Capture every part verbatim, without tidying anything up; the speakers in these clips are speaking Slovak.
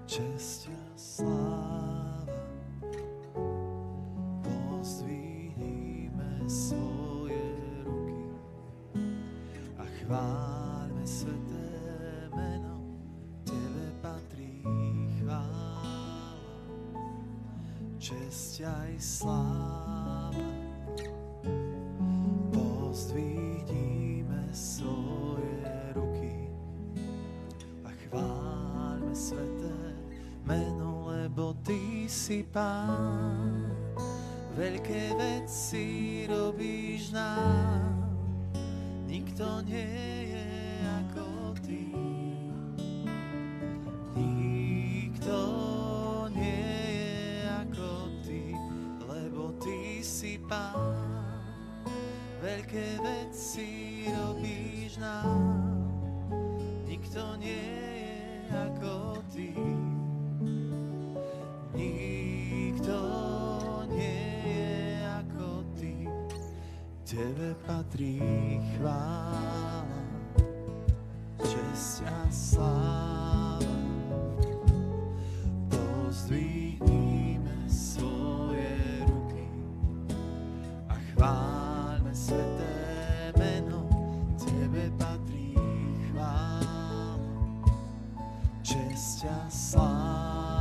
Česť a sláva, pozdvihnime svoje ruky a chváľme sveté meno, Tebe patrí chvála. Česť aj sláva, pozdvihnime svoje ruky a chváľme sveté meno, lebo Ty si Pán. Veľké veci robíš nám, nikto nie je ako Ty. Nikto nie je ako Ty, lebo Ty si Pán. Veľké veci robíš nám, nikto nie je ako Ty. Nikto nie je ako Ty, Tebe patrí chvála, česť a sláva. Pozdvihnime svoje ruky a chváľme sveté meno, Tebe patrí chvála, česť a sláva.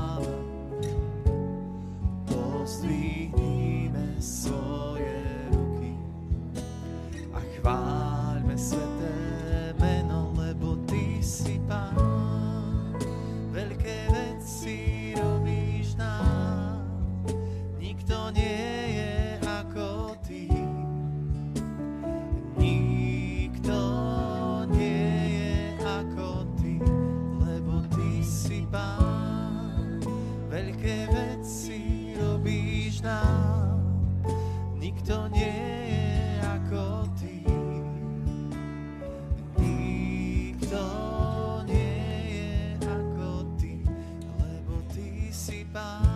Pozdvihnime svoje ruky a chváľme sveté meno, lebo Ty si Pán. Veľké veci robíš nám, nikto nie je ako Ty. Nikto nie je ako Ty, lebo Ty si Pán. Veľké veci robíš nám, nikto nie je ako Ty. Nikto nie je ako Ty, lebo Ty si Pán.